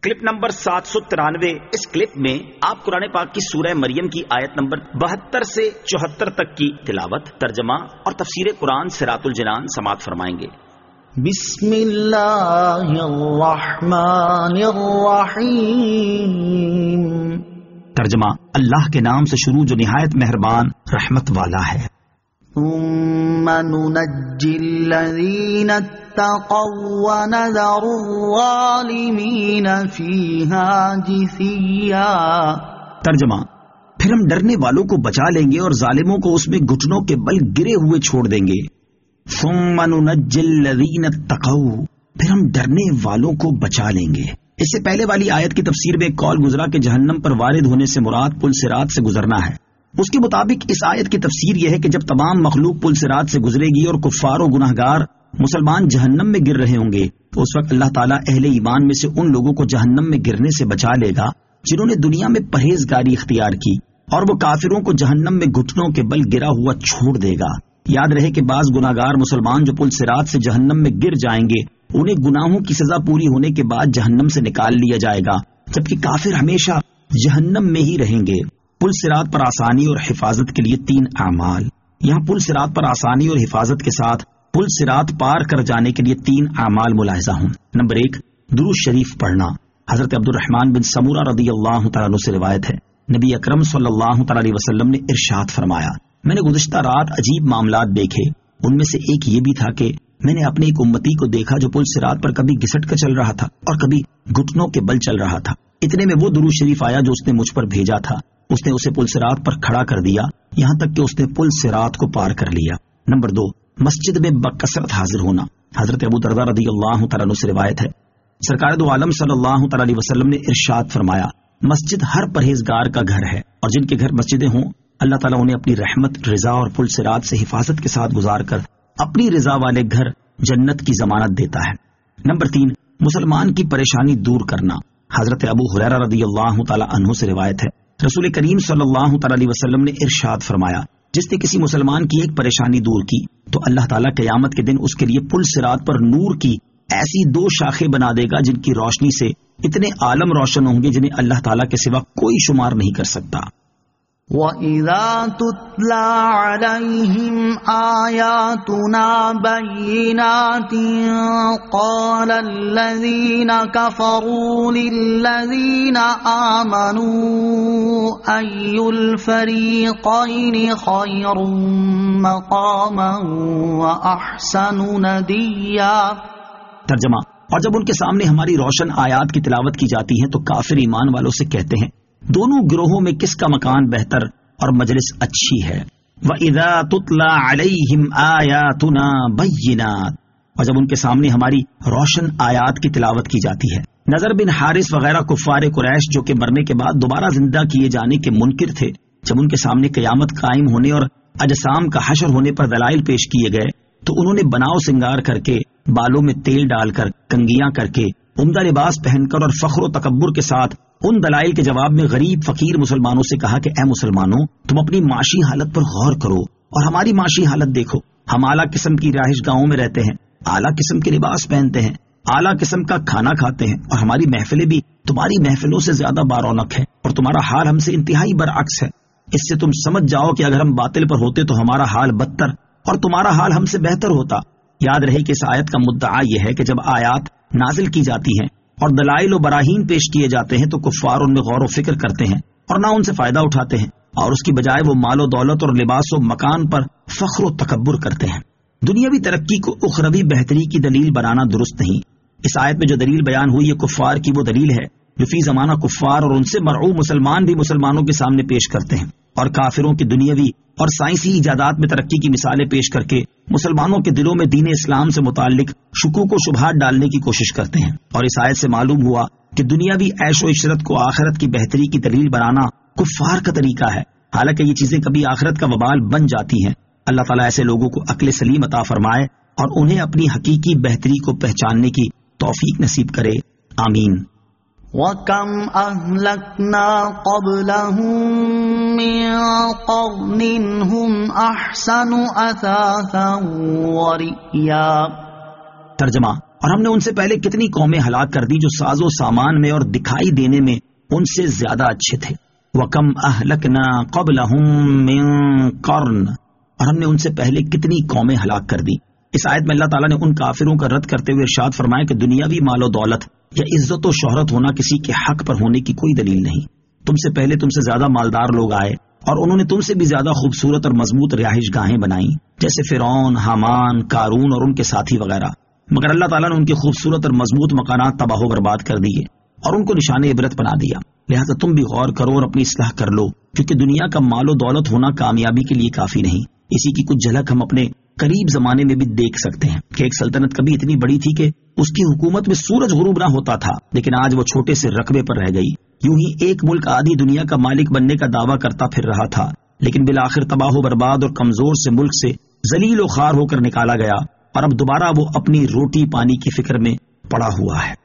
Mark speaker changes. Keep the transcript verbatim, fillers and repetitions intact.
Speaker 1: Clip number سات سو ترانوے. اس clip میں آپ قرآن پاک کی سورہ مریم کی آیت نمبر بہتر سے چوہتر تک کی تلاوت، ترجمہ اور تفسیر قرآن صراط الجنان سماعت فرمائیں گے.
Speaker 2: بسم اللہ الرحمن الرحیم.
Speaker 1: ترجمہ: اللہ کے نام سے شروع جو نہایت مہربان رحمت والا ہے.
Speaker 2: ثم ننجی الذین اتقوا ونذر الظالمین فیہا جثیا.
Speaker 1: ترجمہ: پھر ہم ڈرنے والوں کو بچا لیں گے اور ظالموں کو اس میں گھٹنوں کے بل گرے ہوئے چھوڑ دیں گے. ثم ننجی الذین اتقوا، پھر ہم ڈرنے والوں کو بچا لیں گے. اس سے پہلے والی آیت کی تفسیر میں ایک قول گزرا کہ جہنم پر وارد ہونے سے مراد پل صراط سے گزرنا ہے. اس کے مطابق اس آیت کی تفسیر یہ ہے کہ جب تمام مخلوق پل صراط سے گزرے گی اور کفار و گناہگار مسلمان جہنم میں گر رہے ہوں گے تو اس وقت اللہ تعالیٰ اہل ایمان میں سے ان لوگوں کو جہنم میں گرنے سے بچا لے گا جنہوں نے دنیا میں پرہیزگاری اختیار کی، اور وہ کافروں کو جہنم میں گھٹنوں کے بل گرا ہوا چھوڑ دے گا. یاد رہے کہ بعض گناہگار مسلمان جو پل صراط سے جہنم میں گر جائیں گے انہیں گناہوں کی سزا پوری ہونے کے بعد جہنم سے نکال لیا جائے گا، جبکہ کافر ہمیشہ جہنم میں ہی رہیں گے. پل صراط پر آسانی اور حفاظت کے لیے تین اعمال. یہاں پل صراط پر آسانی اور حفاظت کے ساتھ پل صراط پار کر جانے کے لیے تین اعمال ملاحظہ ہوں. نمبر ایک، درود شریف پڑھنا. حضرت عبد الرحمن بن سمورہ رضی اللہ تعالیٰ عنہ سے روایت ہے، نبی اکرم صلی اللہ تعالیٰ علیہ وسلم نے ارشاد فرمایا، میں نے گزشتہ رات عجیب معاملات دیکھے. ان میں سے ایک یہ بھی تھا کہ میں نے اپنے ایک امتی کو دیکھا جو پل صراط پر کبھی گھسٹ کر چل رہا تھا اور کبھی گھٹنوں کے بل چل رہا تھا. اتنے میں وہ درود شریف آیا جو اس نے مجھ پر بھیجا تھا. اس نے اسے پل صراط پر کھڑا کر دیا یہاں تک کہ اس نے پل صراط کو پار کر لیا. نمبر دو، مسجد میں بکثرت حاضر ہونا. حضرت ابو درداء رضی اللہ تعالیٰ عنہ سے روایت ہے، سرکار دو عالم صلی اللہ تعالیٰ علیہ وسلم نے ارشاد فرمایا، مسجد ہر پرہیزگار کا گھر ہے، اور جن کے گھر مسجدیں ہوں اللہ تعالیٰ انہیں اپنی رحمت، رضا اور پل صراط سے حفاظت کے ساتھ گزار کر اپنی رضا والے گھر جنت کی ضمانت دیتا ہے. نمبر تین، مسلمان کی پریشانی دور کرنا. حضرت ابو ہریرہ رضی اللہ تعالیٰ عنہ سے روایت ہے، رسول کریم صلی اللہ تعالیٰ علیہ وسلم نے ارشاد فرمایا، جس نے کسی مسلمان کی ایک پریشانی دور کی تو اللہ تعالیٰ قیامت کے دن اس کے لیے پل صراط پر نور کی ایسی دو شاخیں بنا دے گا جن کی روشنی سے اتنے عالم روشن ہوں گے جنہیں اللہ تعالیٰ کے سوا کوئی شمار نہیں کر سکتا.
Speaker 2: وَإِذَا تُتْلَى عَلَيْهِمْ آيَاتُنَا بَيِّنَاتٍ قَالَ الَّذِينَ كَفَرُوا لِلَّذِينَ آمَنُوا أَيُّ الْفَرِيقَيْنِ خَيْرٌ مَقَامًا وَأَحْسَنُ نَدِيًّا.
Speaker 1: ترجمہ: اور جب ان کے سامنے ہماری روشن آیات کی تلاوت کی جاتی ہے تو کافر ایمان والوں سے کہتے ہیں، دونوں گروہوں میں کس کا مکان بہتر اور مجلس اچھی ہے. وَإِذَا تُتْلَى عَلَيْهِمْ آيَاتُنَا بَيِّنَاتٍ، اور جب ان کے سامنے ہماری روشن آیات کی تلاوت کی جاتی ہے. نضر بن حارث وغیرہ کفار قریش جو کہ مرنے کے بعد دوبارہ زندہ کیے جانے کے منکر تھے، جب ان کے سامنے قیامت قائم ہونے اور اجسام کا حشر ہونے پر دلائل پیش کیے گئے تو انہوں نے بناؤ سنگار کر کے، بالوں میں تیل ڈال کر، کنگیاں کر کے، عمدہ لباس پہن کر اور فخر و تکبر کے ساتھ ان دلائل کے جواب میں غریب فقیر مسلمانوں سے کہا کہ اے مسلمانوں، تم اپنی معاشی حالت پر غور کرو اور ہماری معاشی حالت دیکھو. ہم اعلیٰ قسم کی رہائش گاہوں میں رہتے ہیں، اعلیٰ قسم کے لباس پہنتے ہیں، اعلیٰ قسم کا کھانا کھاتے ہیں، اور ہماری محفلیں بھی تمہاری محفلوں سے زیادہ بارونق ہے اور تمہارا حال ہم سے انتہائی برعکس ہے. اس سے تم سمجھ جاؤ کہ اگر ہم باطل پر ہوتے تو ہمارا حال بدتر اور تمہارا حال ہم سے بہتر ہوتا. یاد رہے کہ اس آیت کا مدعا یہ ہے کہ جب آیات نازل کی جاتی ہیں اور دلائل و براہین پیش کیے جاتے ہیں تو کفار ان میں غور و فکر کرتے ہیں اور نہ ان سے فائدہ اٹھاتے ہیں، اور اس کی بجائے وہ مال و دولت اور لباس و مکان پر فخر و تکبر کرتے ہیں. دنیاوی ترقی کو اخروی بہتری کی دلیل بنانا درست نہیں. اس آیت میں جو دلیل بیان ہوئی یہ کفار کی وہ دلیل ہے جو فی زمانہ کفار اور ان سے مرعوب مسلمان بھی مسلمانوں کے سامنے پیش کرتے ہیں، اور کافروں کی دنیاوی اور سائنسی ایجادات میں ترقی کی مثالیں پیش کر کے مسلمانوں کے دلوں میں دین اسلام سے متعلق شکوک و شبہات ڈالنے کی کوشش کرتے ہیں. اور اس آیت سے معلوم ہوا کہ دنیاوی عیش و عشرت کو آخرت کی بہتری کی دلیل بنانا کفار کا طریقہ ہے، حالانکہ یہ چیزیں کبھی آخرت کا وبال بن جاتی ہیں. اللہ تعالیٰ ایسے لوگوں کو عقل سلیم عطا فرمائے اور انہیں اپنی حقیقی بہتری کو پہچاننے کی توفیق نصیب کرے. آمین.
Speaker 2: وَكَمْ أَهْلَكْنَا قَبْلَهُم مِّن قَرْنٍ هُمْ أَحْسَنُ أَثَاثًا وَرِئْيًا.
Speaker 1: ترجمہ: اور ہم نے ان سے پہلے کتنی قومیں ہلاک کر دی جو ساز و سامان میں اور دکھائی دینے میں ان سے زیادہ اچھے تھے. وَكَمْ أَهْلَكْنَا قَبْلَهُمْ مِنْ قَرْنٍ، اور ہم نے ان سے پہلے کتنی قومیں ہلاک کر دی. اس آیت میں اللہ تعالیٰ نے ان کافروں کا رد کرتے ہوئے ارشاد فرمایا کہ دنیاوی مال و دولت یا عزت و شہرت ہونا کسی کے حق پر ہونے کی کوئی دلیل نہیں. تم سے پہلے تم سے زیادہ مالدار لوگ آئے اور انہوں نے تم سے بھی زیادہ خوبصورت اور مضبوط رہائش گاہیں بنائیں، جیسے فرعون، حامان، قارون اور ان کے ساتھی وغیرہ. مگر اللہ تعالیٰ نے ان کے خوبصورت اور مضبوط مکانات تباہ و برباد کر دیے اور ان کو نشان عبرت بنا دیا. لہٰذا تم بھی غور کرو اور اپنی اصلاح کر لو، کیونکہ دنیا کا مال و دولت ہونا کامیابی کے لیے کافی نہیں. اسی کی کچھ جھلک ہم اپنے قریب زمانے میں بھی دیکھ سکتے ہیں کہ ایک سلطنت کبھی اتنی بڑی تھی کہ اس کی حکومت میں سورج غروب نہ ہوتا تھا، لیکن آج وہ چھوٹے سے رقبے پر رہ گئی. یوں ہی ایک ملک آدھی دنیا کا مالک بننے کا دعویٰ کرتا پھر رہا تھا، لیکن بالآخر تباہ و برباد اور کمزور سے ملک سے ذلیل و خوار ہو کر نکالا گیا، اور اب دوبارہ وہ اپنی روٹی پانی کی فکر میں پڑا ہوا ہے.